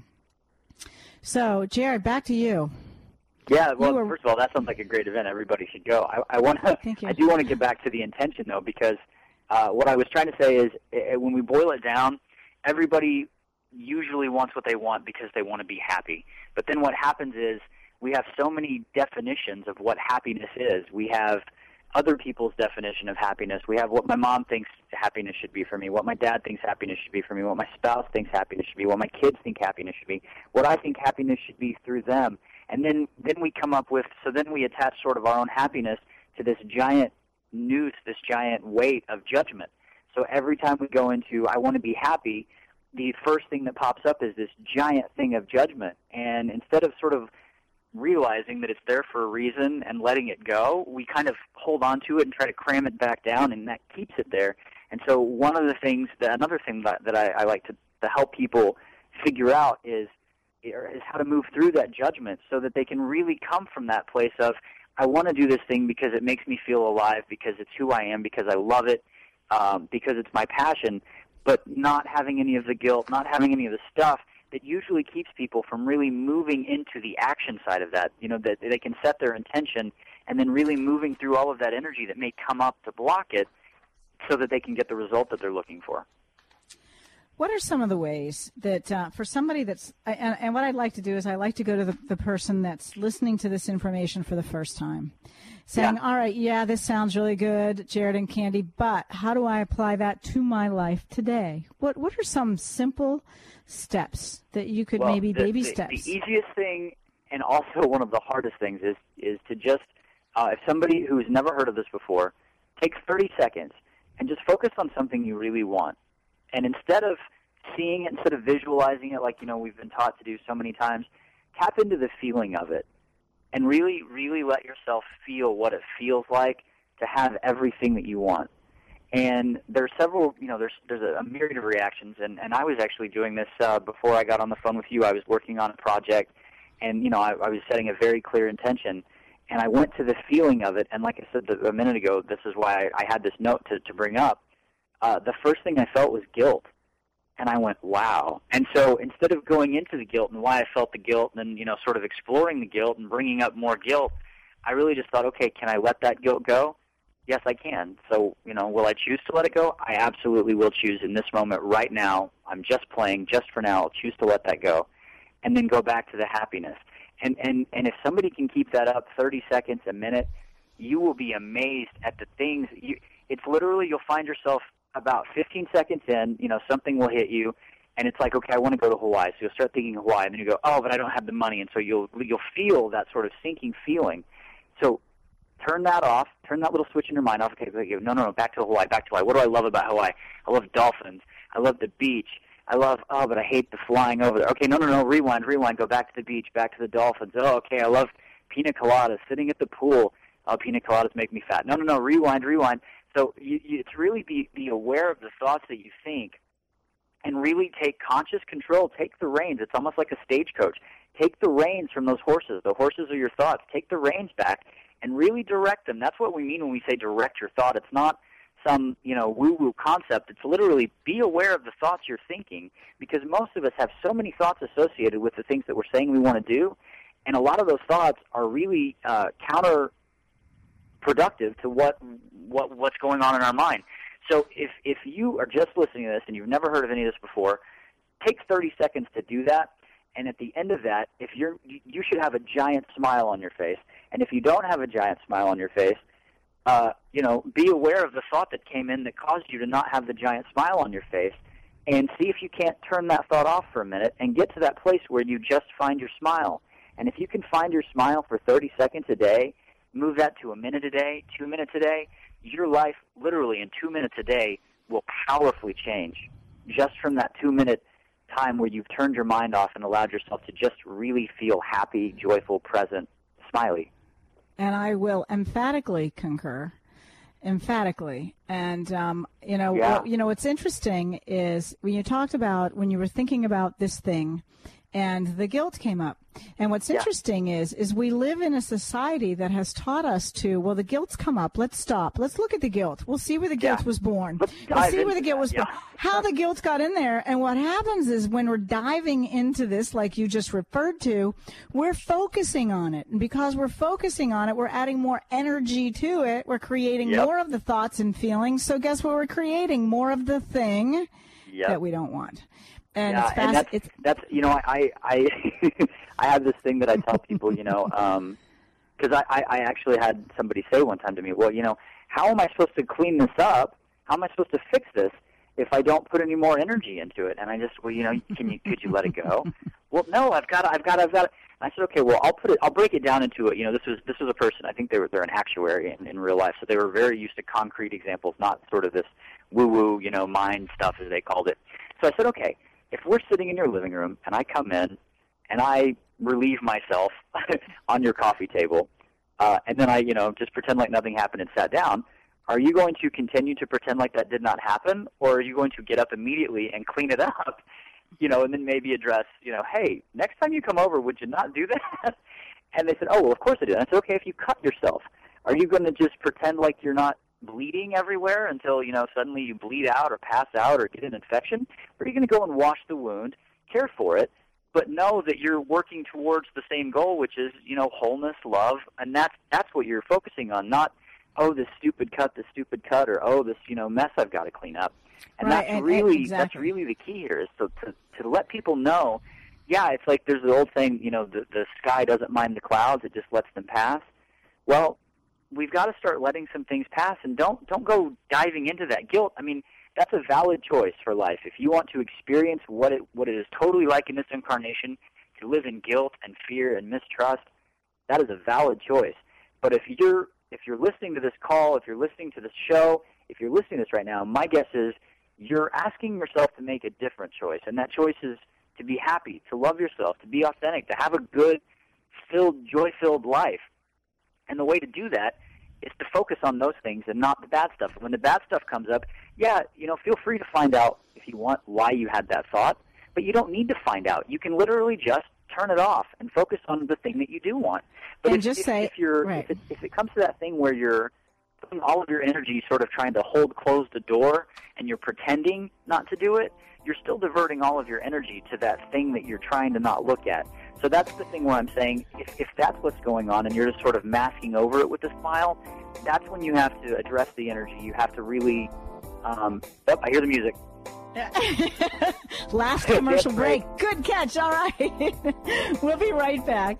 So, Jared, back to you. Yeah, well, first of all, that sounds like a great event. Everybody should go. I do want to get back to the intention, though, because what I was trying to say is when we boil it down, everybody usually wants what they want because they want to be happy. But then what happens is we have so many definitions of what happiness is. We have other people's definition of happiness. We have what my mom thinks happiness should be for me, what my dad thinks happiness should be for me, what my spouse thinks happiness should be, what my kids think happiness should be, what I think happiness should be through them. And then we come up with, so then we attach sort of our own happiness to this giant noose, this giant weight of judgment. So every time we go into, I want to be happy, the first thing that pops up is this giant thing of judgment. And instead of sort of realizing that it's there for a reason and letting it go, we kind of hold on to it and try to cram it back down, and that keeps it there. And so another thing that I like to help people figure out is how to move through that judgment so that they can really come from that place of, I want to do this thing because it makes me feel alive, because it's who I am, because I love it, because it's my passion, but not having any of the guilt, not having any of the stuff that usually keeps people from really moving into the action side of that, that they can set their intention and then really moving through all of that energy that may come up to block it so that they can get the result that they're looking for. What are some of the ways that for somebody that's, and what I'd like to do is I like to go to the person that's listening to this information for the first time, saying, all right, this sounds really good, Jared and Candy, but how do I apply that to my life today? What are some simple steps that you could baby steps? The easiest thing and also one of the hardest things is to just, if somebody who's never heard of this before, take 30 seconds and just focus on something you really want. And instead of seeing it, instead of visualizing it like, we've been taught to do so many times, tap into the feeling of it and really, really let yourself feel what it feels like to have everything that you want. And there's several, there's a myriad of reactions, and I was actually doing this before I got on the phone with you. I was working on a project, and, I was setting a very clear intention, and I went to the feeling of it, and like I said a minute ago, this is why I had this note to bring up. The first thing I felt was guilt, and I went, wow. And so instead of going into the guilt and why I felt the guilt and then, sort of exploring the guilt and bringing up more guilt, I really just thought, okay, can I let that guilt go? Yes, I can. So, will I choose to let it go? I absolutely will choose in this moment right now. I'm just playing just for now. I'll choose to let that go and then go back to the happiness. And if somebody can keep that up 30 seconds, a minute, you will be amazed at the things. It's literally you'll find yourself about 15 seconds in, something will hit you, and it's like, okay, I want to go to Hawaii. So you'll start thinking Hawaii, and then you go, oh, but I don't have the money, and so you'll feel that sort of sinking feeling. So turn that off, turn that little switch in your mind off. Okay, no, back to Hawaii, back to Hawaii. What do I love about Hawaii? I love dolphins. I love the beach. I love, but I hate the flying over there. Okay, no, rewind, go back to the beach, back to the dolphins. Oh, okay, I love pina coladas, sitting at the pool. Oh, pina coladas make me fat. No, rewind. So it's really be aware of the thoughts that you think and really take conscious control. Take the reins. It's almost like a stagecoach. Take the reins from those horses. The horses are your thoughts. Take the reins back and really direct them. That's what we mean when we say direct your thought. It's not some, woo-woo concept. It's literally be aware of the thoughts you're thinking, because most of us have so many thoughts associated with the things that we're saying we want to do, and a lot of those thoughts are really counterproductive to what's going on in our mind. So if you are just listening to this and you've never heard of any of this before, take 30 seconds to do that. And at the end of that, you should have a giant smile on your face. And if you don't have a giant smile on your face, be aware of the thought that came in that caused you to not have the giant smile on your face, and see if you can't turn that thought off for a minute and get to that place where you just find your smile. And if you can find your smile for 30 seconds a day, move that to a minute a day, 2 minutes a day, your life literally in 2 minutes a day will powerfully change just from that 2-minute time where you've turned your mind off and allowed yourself to just really feel happy, joyful, present, smiley. And I will emphatically concur. Emphatically. And, what's interesting is when you were thinking about this thing and the guilt came up. And what's interesting is we live in a society that has taught us to, well, the guilt's come up. Let's stop. Let's look at the guilt. We'll see where the guilt was born. We'll see where the guilt was born. How the guilt got in there. And what happens is when we're diving into this, like you just referred to, we're focusing on it. And because we're focusing on it, we're adding more energy to it. We're creating more of the thoughts and feelings. So guess what? We're creating more of the thing that we don't want. And it's fast. And that's I I have this thing that I tell people, because I actually had somebody say one time to me, well, how am I supposed to clean this up? How am I supposed to fix this if I don't put any more energy into it? And I just, could you let it go? Well, no, I've got it. And I said, okay, well, I'll break it down into it. This was a person, I think they're an actuary in real life, so they were very used to concrete examples, not sort of this woo-woo, mind stuff as they called it. So I said, okay, if we're sitting in your living room and I come in and I relieve myself on your coffee table, and then I, just pretend like nothing happened and sat down, are you going to continue to pretend like that did not happen, or are you going to get up immediately and clean it up, and then maybe address, hey, next time you come over, would you not do that? And they said, oh, well, of course I did. And I said, okay, if you cut yourself, are you going to just pretend like you're not bleeding everywhere until, suddenly you bleed out or pass out or get an infection? Or are you going to go and wash the wound, care for it, but know that you're working towards the same goal, which is, wholeness, love, and that's what you're focusing on, not, oh, this stupid cut, or, oh, this, mess I've got to clean up. And right, that's really the key here, is to let people know, it's like there's the old saying, the sky doesn't mind the clouds, it just lets them pass. Well, we've got to start letting some things pass, and don't go diving into that guilt. I mean, that's a valid choice for life. If you want to experience what it is totally like in this incarnation, to live in guilt and fear and mistrust, that is a valid choice. But if you're listening to this call, if you're listening to this show, if you're listening to this right now, my guess is you're asking yourself to make a different choice, and that choice is to be happy, to love yourself, to be authentic, to have a good, joy-filled life. And the way to do that is to focus on those things and not the bad stuff. When the bad stuff comes up, feel free to find out if you want why you had that thought, but you don't need to find out. You can literally just turn it off and focus on the thing that you do want. But if it comes to that thing where you're putting all of your energy sort of trying to close the door and you're pretending not to do it, you're still diverting all of your energy to that thing that you're trying to not look at. So that's the thing where I'm saying if that's what's going on and you're just sort of masking over it with a smile, that's when you have to address the energy. You have to really I hear the music. Last commercial break. Good catch. All right. We'll be right back.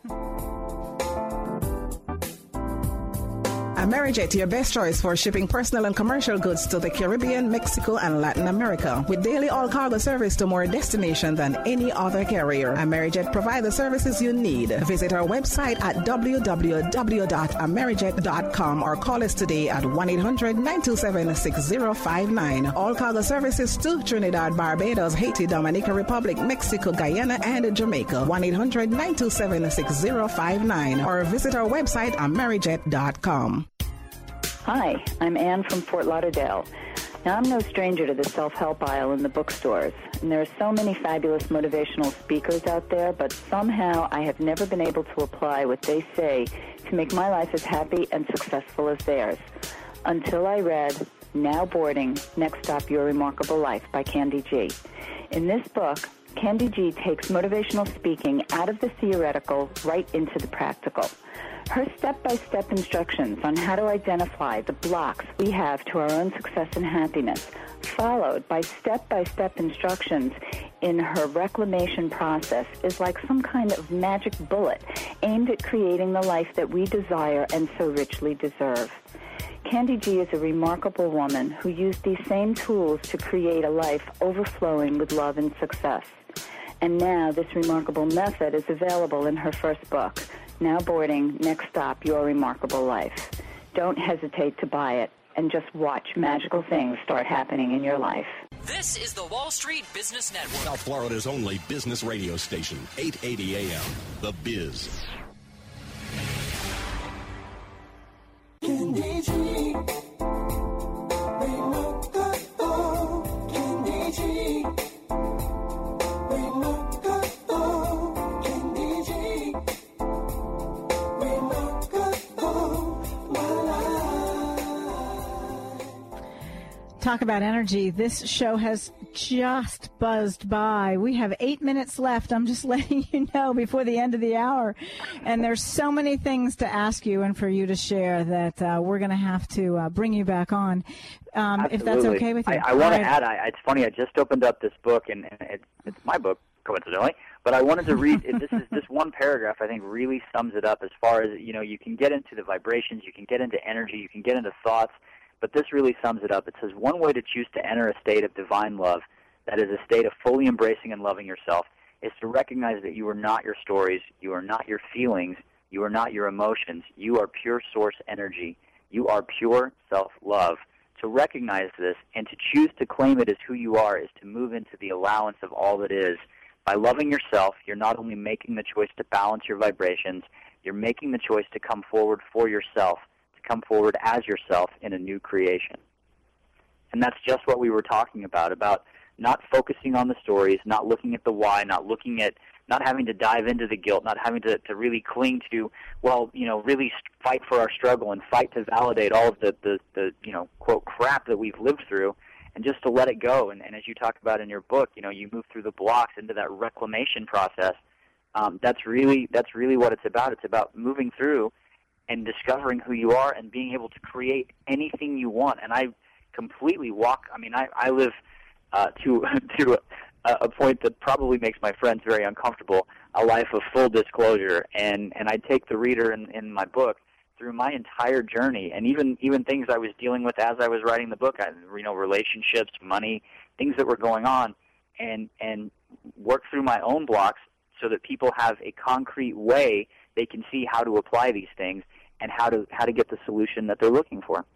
Amerijet, your best choice for shipping personal and commercial goods to the Caribbean, Mexico, and Latin America. With daily all-cargo service to more destinations than any other carrier, Amerijet provides the services you need. Visit our website at www.amerijet.com or call us today at 1-800-927-6059. All-cargo services to Trinidad, Barbados, Haiti, Dominica Republic, Mexico, Guyana, and Jamaica. 1-800-927-6059 or visit our website, amerijet.com. Hi, I'm Ann from Fort Lauderdale. Now, I'm no stranger to the self-help aisle in the bookstores, and there are so many fabulous motivational speakers out there, but somehow I have never been able to apply what they say to make my life as happy and successful as theirs, until I read Now Boarding, Next Stop, Your Remarkable Life by Candy G. In this book, Candy G takes motivational speaking out of the theoretical right into the practical. Her step-by-step instructions on how to identify the blocks we have to our own success and happiness, followed by step-by-step instructions in her reclamation process, is like some kind of magic bullet aimed at creating the life that we desire and so richly deserve. Candy G is a remarkable woman who used these same tools to create a life overflowing with love and success. And now this remarkable method is available in her first book, Now boarding, next stop, Your Remarkable Life. Don't hesitate to buy it and just watch magical things start happening in your life. This is the Wall Street Business Network. South Florida's only business radio station, 880 AM, The Biz. Candy G. Candy G. Talk about energy. This show has just buzzed by. We have 8 minutes left. I'm just letting you know before the end of the hour. And there's so many things to ask you and for you to share that we're going to have to bring you back on, if that's okay with you. I want to add, it's funny, I just opened up this book, and it's my book, coincidentally, but I wanted to read, this one paragraph I think really sums it up as far as, you can get into the vibrations, you can get into energy, you can get into thoughts, but this really sums it up. It says, one way to choose to enter a state of divine love, that is a state of fully embracing and loving yourself, is to recognize that you are not your stories, you are not your feelings, you are not your emotions, you are pure source energy, you are pure self-love. To recognize this and to choose to claim it as who you are is to move into the allowance of all that is. By loving yourself, you're not only making the choice to balance your vibrations, you're making the choice to come forward for yourself, come forward as yourself in a new creation. And that's just what we were talking about not focusing on the stories, not looking at the why, not having to dive into the guilt, not having to really cling to, really fight for our struggle and fight to validate all of the quote, crap that we've lived through, and just to let it go. And as you talk about in your book, you move through the blocks into that reclamation process. That's really what it's about. It's about moving through and discovering who you are and being able to create anything you want. And I completely I live to a point that probably makes my friends very uncomfortable, a life of full disclosure. And I take the reader in my book through my entire journey, and even things I was dealing with as I was writing the book, relationships, money, things that were going on, and work through my own blocks so that people have a concrete way they can see how to apply these things and how to get the solution that they're looking for.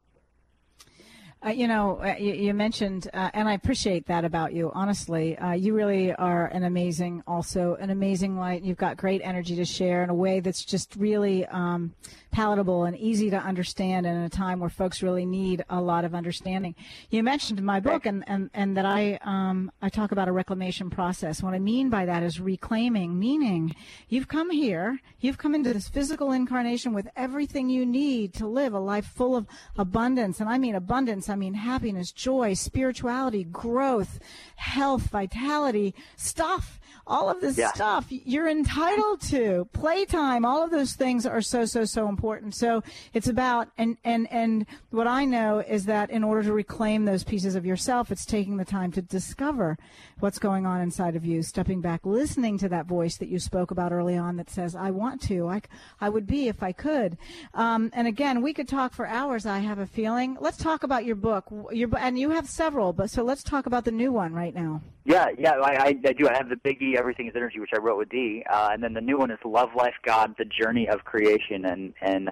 You mentioned, and I appreciate that about you, honestly. You really are an amazing light. You've got great energy to share in a way that's just really palatable and easy to understand in a time where folks really need a lot of understanding. You mentioned in my book and that I talk about a reclamation process. What I mean by that is reclaiming, meaning you've come here, you've come into this physical incarnation with everything you need to live a life full of abundance. And I mean abundance, I mean happiness, joy, spirituality, growth, health, vitality, stuff. All of this stuff you're entitled to. Playtime, all of those things are so important. So it's about, and what I know is that in order to reclaim those pieces of yourself, it's taking the time to discover what's going on inside of you, stepping back, listening to that voice that you spoke about early on that says, I want to, I would be if I could. And again, we could talk for hours, I have a feeling. Let's talk about your book. And you have several, so let's talk about the new one right now. Yeah, I do. I have the biggie, Everything is Energy, which I wrote with Dee, and then the new one is Love, Life, God, The Journey of Creation, and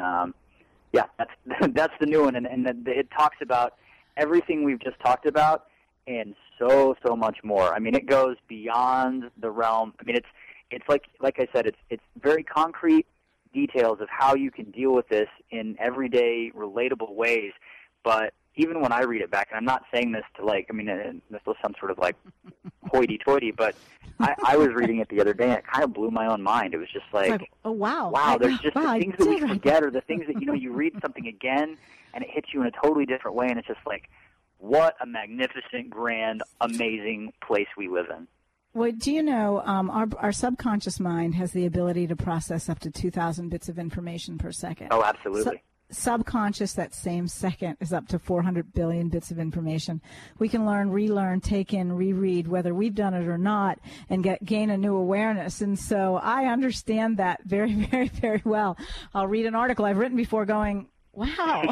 that's the new one, and it talks about everything we've just talked about and so much more. I mean, it goes beyond the realm. I mean, it's like I said, it's very concrete details of how you can deal with this in everyday, relatable ways, but even when I read it back, and I'm not saying this to this was some sort of hoity-toity, but I was reading it the other day, and it kind of blew my own mind. It was just like oh, wow, there's just the things that we forget, or the things that, you read something again, and it hits you in a totally different way, and it's just like, what a magnificent, grand, amazing place we live in. Well, do you know, our subconscious mind has the ability to process up to 2,000 bits of information per second. Oh, absolutely. Subconscious, that same second, is up to 400 billion bits of information. We can learn, relearn, take in, reread, whether we've done it or not, and gain a new awareness. And so I understand that very, very, very well. I'll read an article I've written before going, wow.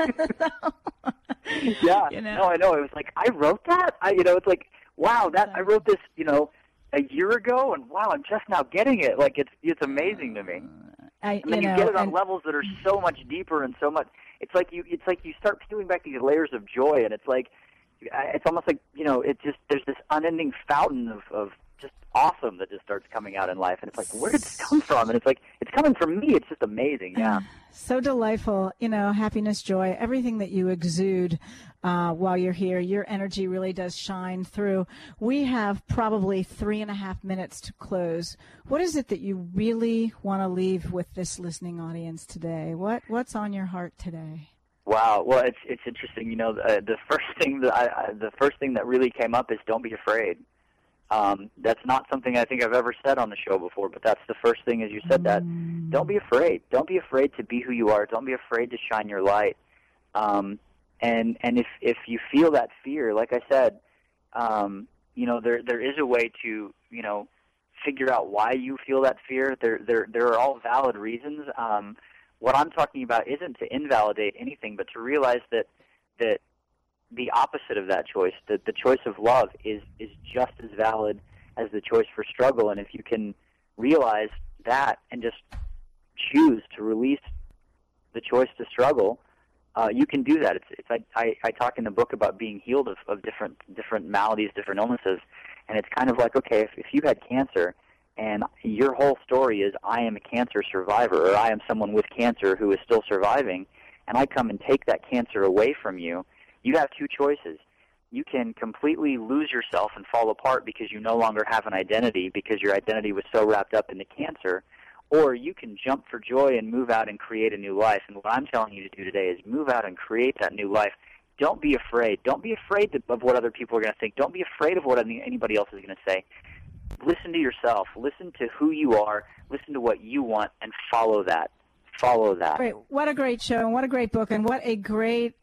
Yeah, no, I know. It was like, I wrote that? It's like, wow, I wrote this, a year ago, and wow, I'm just now getting it. Like, it's amazing to me. And then you get it on levels that are so much deeper and so much. It's like you start peeling back these layers of joy, and it's almost like, there's this unending fountain of just awesome that just starts coming out in life, and it's like, where did this come from? And it's like, it's coming from me. It's just amazing. Yeah. So delightful, happiness, joy, everything that you exude while you're here. Your energy really does shine through. We have probably 3.5 minutes to close. What is it that you really want to leave with this listening audience today? What's on your heart today? Wow. Well, it's interesting. The first thing that really came up is don't be afraid. That's not something I think I've ever said on the show before, but that's the first thing as you said that. Don't be afraid. Don't be afraid to be who you are. Don't be afraid to shine your light. And if you feel that fear, like I said, there is a way to, figure out why you feel that fear. There are all valid reasons. What I'm talking about isn't to invalidate anything, but to realize that the opposite of that choice, that the choice of love is just as valid as the choice for struggle. And if you can realize that and just choose to release the choice to struggle, you can do that. I talk in the book about being healed of different maladies, different illnesses, and it's kind of like, okay, if you had cancer and your whole story is I am a cancer survivor, or I am someone with cancer who is still surviving, and I come and take that cancer away from you, you have two choices. You can completely lose yourself and fall apart because you no longer have an identity because your identity was so wrapped up in the cancer, or you can jump for joy and move out and create a new life. And what I'm telling you to do today is move out and create that new life. Don't be afraid. Don't be afraid of what other people are going to think. Don't be afraid of what anybody else is going to say. Listen to yourself. Listen to who you are. Listen to what you want and follow that. Follow that. Great. What a great show, and what a great book, and what a great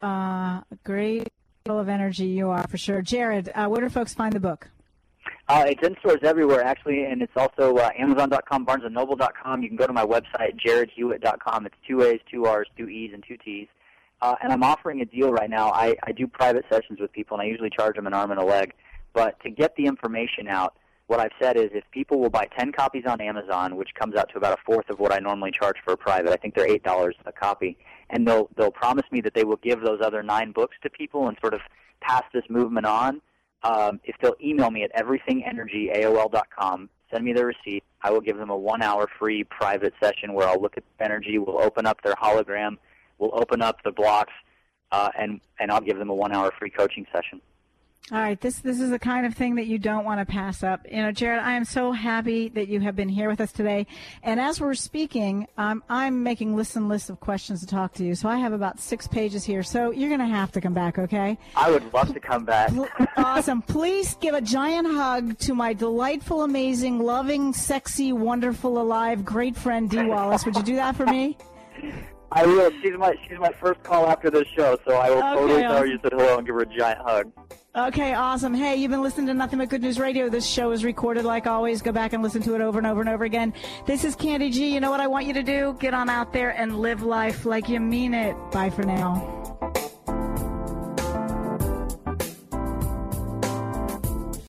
full of energy you are, for sure. Jared, where do folks find the book? It's in stores everywhere, actually, and it's also Amazon.com, BarnesandNoble.com. You can go to my website, JaredHewitt.com. It's 2 A's, 2 R's, 2 E's, and 2 T's. And I'm offering a deal right now. I do private sessions with people, and I usually charge them an arm and a leg. But to get the information out, what I've said is if people will buy 10 copies on Amazon, which comes out to about a fourth of what I normally charge for a private, I think they're $8 a copy, and they'll promise me that they will give those other 9 books to people and sort of pass this movement on. If they'll email me at everythingenergy@AOL.com, send me their receipt, I will give them a 1-hour free private session where I'll look at energy, we'll open up their hologram, we'll open up the blocks, and I'll give them a 1-hour free coaching session. All right, this is the kind of thing that you don't want to pass up. Jared, I am so happy that you have been here with us today. And as we're speaking, I'm making lists and lists of questions to talk to you. So I have about 6 pages here. So you're going to have to come back, okay? I would love to come back. Awesome. Please give a giant hug to my delightful, amazing, loving, sexy, wonderful, alive, great friend, Dee Wallace. Would you do that for me? I will. She's my first call after this show, so I will totally tell her you said hello and give her a giant hug. Okay, awesome. Hey, you've been listening to Nothing But Good News Radio. This show is recorded like always. Go back and listen to it over and over and over again. This is Candy G. You know what I want you to do? Get on out there and live life like you mean it. Bye for now.